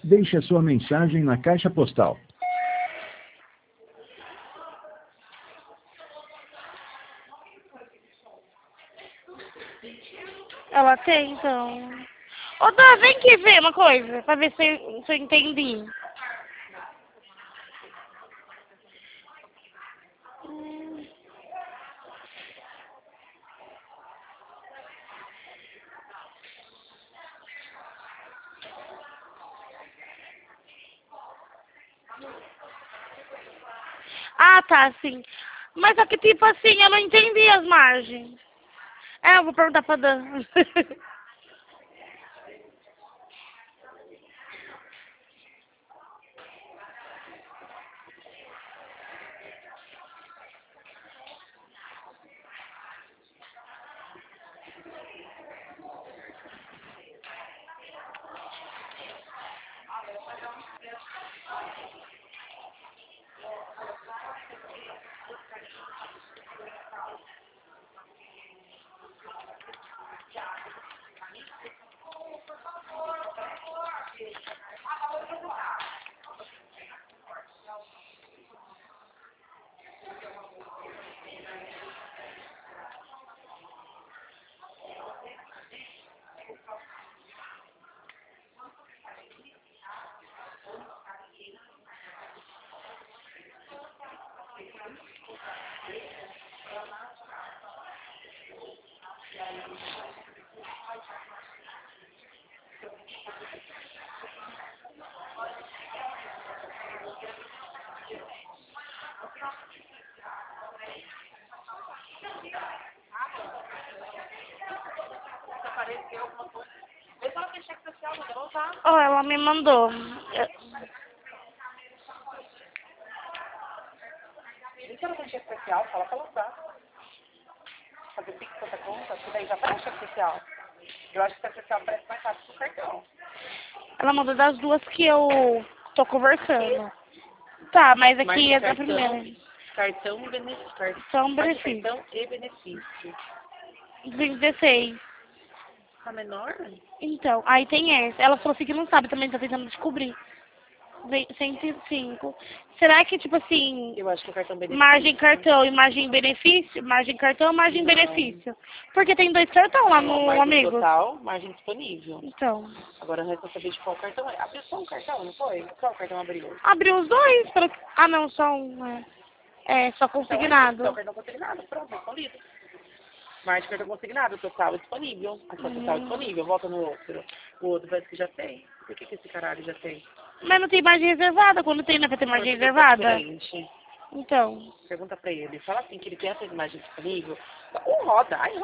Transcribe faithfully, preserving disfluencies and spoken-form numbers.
Deixe a sua mensagem na caixa postal. Ela tem, então. Ô, Dá, vem aqui ver uma coisa, pra ver se eu, se eu entendi. Hum. Ah, tá, sim. Mas só que, tipo assim, eu não entendi as margens. É, eu vou perguntar pra Dan. Oh, ela me mandou. Se ela tem cheque especial, fala pra ela usar. Fazer pique com essa conta, porque daí já parece cheque especial. Eu acho que cheque especial parece mais fácil que o cartão. Ela mandou das duas que eu tô conversando. Tá, mas aqui é da cartão, primeira. Cartão e benefício. São benefícios. Cartão e benefício. vinte e seis. Tá menor? Então, aí tem essa. Ela falou assim que não sabe também, tá tentando descobrir. Vem- cento e cinco. Será que, tipo assim, Eu acho que o cartão benefício. margem cartão e margem benefício? Margem cartão, margem Não. benefício. Porque tem dois cartão lá no Margem amigo. total, margem disponível. Então, Agora não é pra saber de qual cartão é. Abriu só um cartão, não foi? Qual cartão abriu? abriu os dois. Pelo... Ah, não, só um. É, é só consignado. Então, cartão consignado, pronto, é lido. Margem cartão consignado, total é disponível. Aqui é total Hum. disponível, volta no outro. O outro parece que já tem. Por que, que esse caralho já tem? Mas não tem margem reservada. Quando tem, não é pra ter margem Porque é reservada? diferente. Então. Pergunta pra ele. Fala assim que ele tem essa imagem disponível. Um roda. Ai,